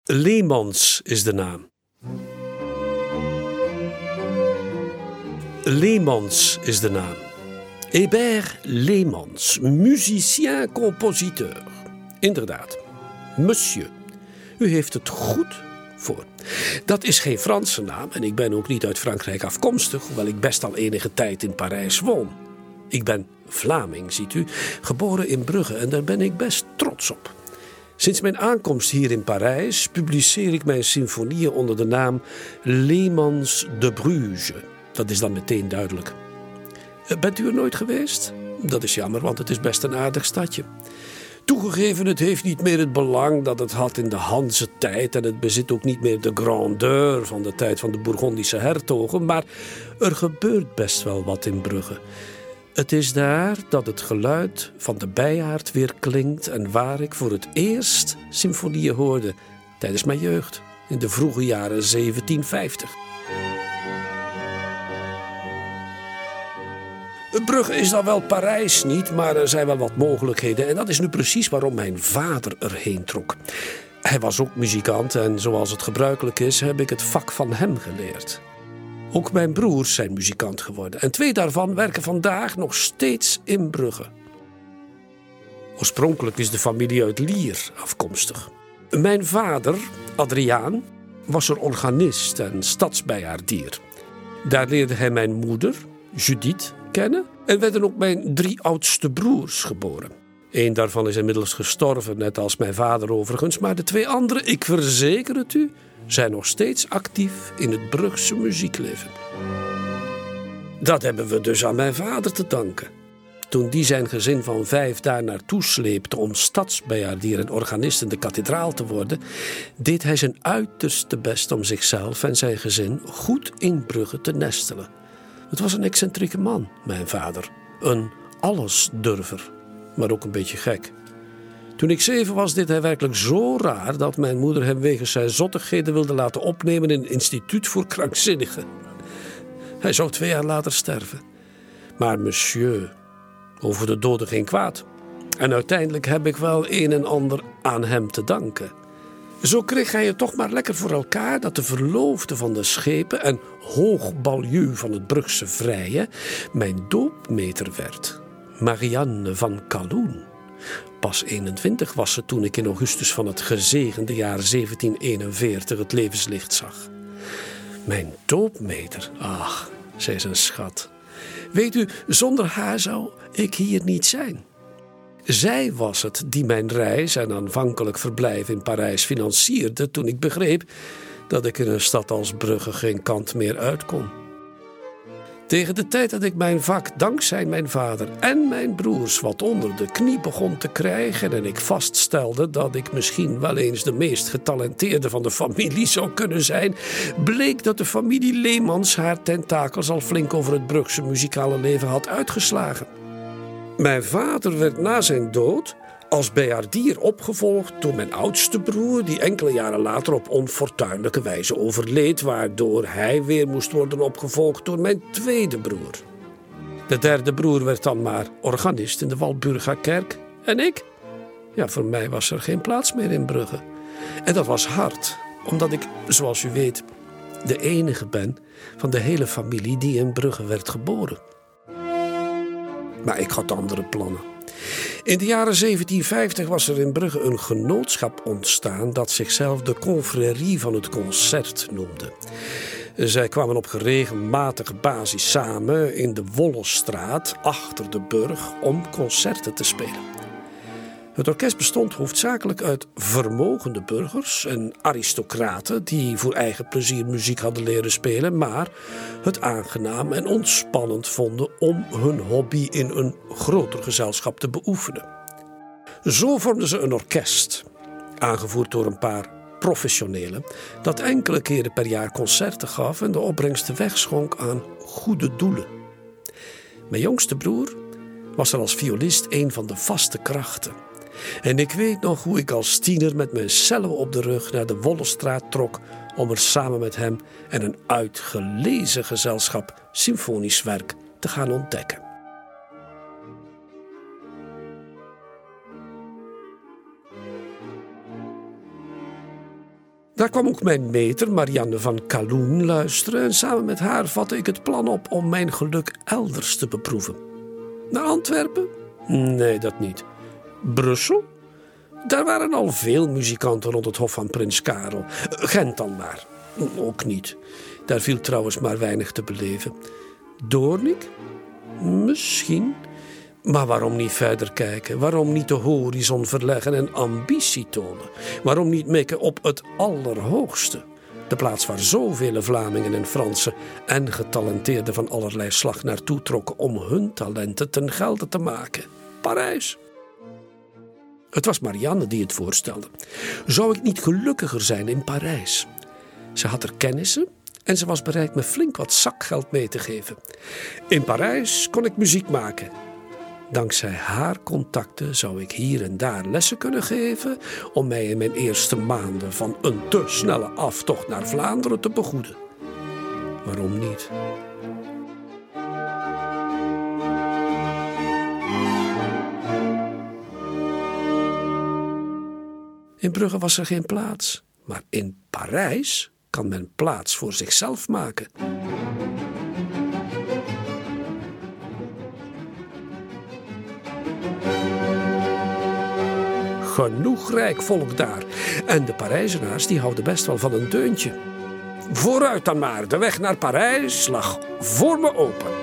Leemans is de naam. Leemans is de naam. Hébert Leemans, musicien-compositeur. Inderdaad, monsieur. U heeft het goed voor. Dat is geen Franse naam en ik ben ook niet uit Frankrijk afkomstig, hoewel ik best al enige tijd in Parijs woon. Ik ben Vlaming, ziet u, geboren in Brugge en daar ben ik best trots op. Sinds mijn aankomst hier in Parijs publiceer ik mijn symfonieën onder de naam Leemans de Bruges. Dat is dan meteen duidelijk. Bent u er nooit geweest? Dat is jammer, want het is best een aardig stadje. Toegegeven, het heeft niet meer het belang dat het had in de Hanse tijd en het bezit ook niet meer de grandeur van de tijd van de Bourgondische hertogen, maar er gebeurt best wel wat in Brugge. Het is daar dat het geluid van de bijaard weer klinkt en waar ik voor het eerst symfonieën hoorde tijdens mijn jeugd in de vroege jaren 1750. Brugge is dan wel Parijs niet, maar er zijn wel wat mogelijkheden. En dat is nu precies waarom mijn vader erheen trok. Hij was ook muzikant en zoals het gebruikelijk is, heb ik het vak van hem geleerd. Ook mijn broers zijn muzikant geworden. En 2 daarvan werken vandaag nog steeds in Brugge. Oorspronkelijk is de familie uit Lier afkomstig. Mijn vader, Adriaan, was er organist en stadsbijaardier. Daar leerde hij mijn moeder, Judith, kennen en werden ook mijn 3 oudste broers geboren. 1 daarvan is inmiddels gestorven, net als mijn vader overigens, maar de 2 anderen, ik verzeker het u, zijn nog steeds actief in het Brugse muziekleven. Dat hebben we dus aan mijn vader te danken. Toen die zijn gezin van 5 daar naartoe sleepte om stadsbijaardier en organist in de kathedraal te worden, deed hij zijn uiterste best om zichzelf en zijn gezin goed in Brugge te nestelen. Het was een excentrieke man, mijn vader. Een allesdurver, maar ook een beetje gek. Toen ik 7 was, deed hij werkelijk zo raar dat mijn moeder hem wegens zijn zottigheden wilde laten opnemen in een instituut voor krankzinnigen. Hij zou 2 jaar later sterven. Maar monsieur, over de doden geen kwaad. En uiteindelijk heb ik wel een en ander aan hem te danken. Zo kreeg hij het toch maar lekker voor elkaar dat de verloofde van de schepen en hoogbaljuw van het Brugse vrije mijn doopmeter werd. Marianne van Calhoun. Pas 21 was ze toen ik in augustus van het gezegende jaar 1741 het levenslicht zag. Mijn doopmeter, ach, zij is een schat. Weet u, zonder haar zou ik hier niet zijn. Zij was het die mijn reis en aanvankelijk verblijf in Parijs financierde toen ik begreep dat ik in een stad als Brugge geen kant meer uit kon. Tegen de tijd dat ik mijn vak dankzij mijn vader en mijn broers wat onder de knie begon te krijgen en ik vaststelde dat ik misschien wel eens de meest getalenteerde van de familie zou kunnen zijn, bleek dat de familie Leemans haar tentakels al flink over het Brugse muzikale leven had uitgeslagen. Mijn vader werd na zijn dood als bijaardier opgevolgd door mijn oudste broer, die enkele jaren later op onfortuinlijke wijze overleed, waardoor hij weer moest worden opgevolgd door mijn tweede broer. De derde broer werd dan maar organist in de Walburgakerk en ik? Ja, voor mij was er geen plaats meer in Brugge. En dat was hard, omdat ik, zoals u weet, de enige ben van de hele familie die in Brugge werd geboren. Maar ik had andere plannen. In de jaren 1750 was er in Brugge een genootschap ontstaan dat zichzelf de Confrérie van het Concert noemde. Zij kwamen op geregelmatige basis samen in de Wollestraat achter de burg om concerten te spelen. Het orkest bestond hoofdzakelijk uit vermogende burgers en aristocraten die voor eigen plezier muziek hadden leren spelen, maar het aangenaam en ontspannend vonden om hun hobby in een groter gezelschap te beoefenen. Zo vormden ze een orkest, aangevoerd door een paar professionelen, dat enkele keren per jaar concerten gaf en de opbrengsten wegschonk aan goede doelen. Mijn jongste broer was er als violist een van de vaste krachten. En ik weet nog hoe ik als tiener met mijn cello op de rug naar de Wollestraat trok om er samen met hem en een uitgelezen gezelschap symfonisch werk te gaan ontdekken. Daar kwam ook mijn meter Marianne van Kalloen luisteren en samen met haar vatte ik het plan op om mijn geluk elders te beproeven. Naar Antwerpen? Nee, dat niet. Brussel? Daar waren al veel muzikanten rond het hof van prins Karel. Gent dan maar. Ook niet. Daar viel trouwens maar weinig te beleven. Doornik? Misschien. Maar waarom niet verder kijken? Waarom niet de horizon verleggen en ambitie tonen? Waarom niet mikken op het allerhoogste? De plaats waar zoveel Vlamingen en Fransen en getalenteerden van allerlei slag naartoe trokken om hun talenten ten gelde te maken. Parijs. Het was Marianne die het voorstelde. Zou ik niet gelukkiger zijn in Parijs? Ze had er kennissen en ze was bereid me flink wat zakgeld mee te geven. In Parijs kon ik muziek maken. Dankzij haar contacten zou ik hier en daar lessen kunnen geven om mij in mijn eerste maanden van een te snelle aftocht naar Vlaanderen te begoeden. Waarom niet? In Brugge was er geen plaats, maar in Parijs kan men plaats voor zichzelf maken. Genoeg rijk volk daar. En de Parijzenaars die houden best wel van een deuntje. Vooruit dan maar, de weg naar Parijs lag voor me open.